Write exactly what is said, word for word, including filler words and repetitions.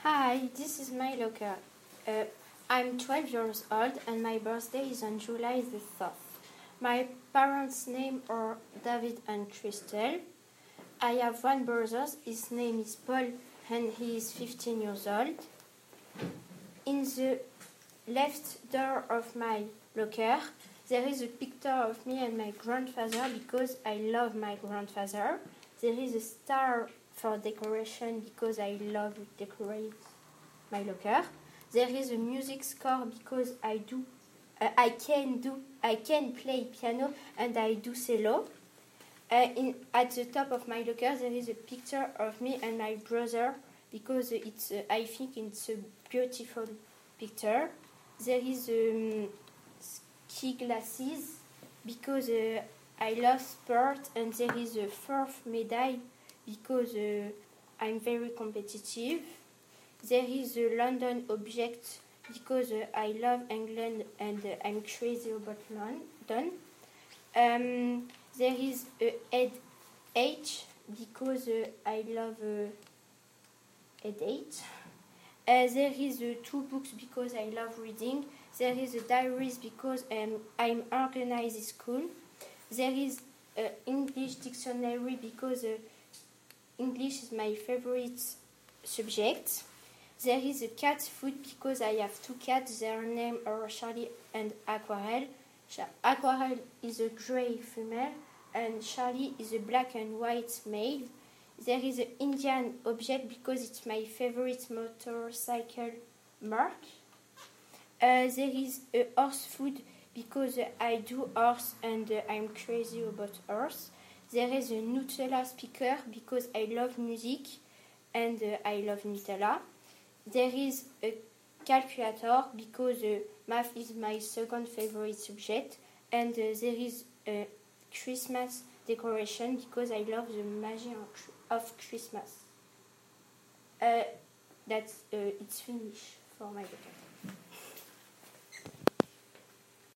Hi, this is my locker. Uh, I'm twelve years old and my birthday is on July the fourth. My parents' name are David and Crystal. I have one brother, his name is Paul and he is fifteen years old. In the left door of my locker, there is a picture of me and my grandfather because I love my grandfather. There is a star for decoration because I love to decorate my locker. There is a music score because I do, uh, I can do, I can play piano and I do cello. Uh, in, at the top of my locker there is a picture of me and my brother because it's, uh, I think it's a beautiful picture. There is um, ski glasses because uh, I love sport and there is a fourth medal because uh, I'm very competitive. There is a London object because uh, I love England and uh, I'm crazy about London. Um, there is a head H because uh, I love uh, head H. Uh, there is uh, two books because I love reading. There is a diaries because um, I'm organized in school. There is an English dictionary because uh, English is my favorite subject. There is a cat food because I have two cats. Their names are Charlie and Aquarelle. Aquarelle is a grey female and Charlie is a black and white male. There is an Indian object because it's my favorite motorcycle mark. Uh, there is a horse food because uh, I do horse and uh, I'm crazy about horse. There is a Nutella speaker because I love music and uh, I love Nutella. There is a calculator because uh, math is my second favorite subject. And uh, there is a Christmas decoration because I love the magic of Christmas. Uh, that's uh, it's finished for my locker.